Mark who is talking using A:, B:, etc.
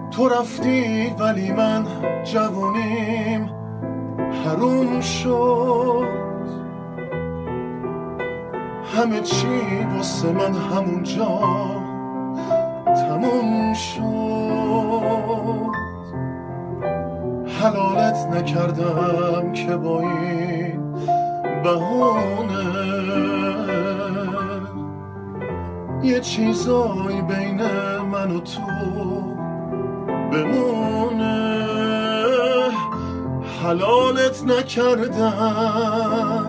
A: تو رفتی ولی من جوونیم حروم شد، همه چی واسه من همونجا تموم شد. حلالت نکردم که با این بهونه یه چیزایی بین من و تو بمونه. حلالت نکردم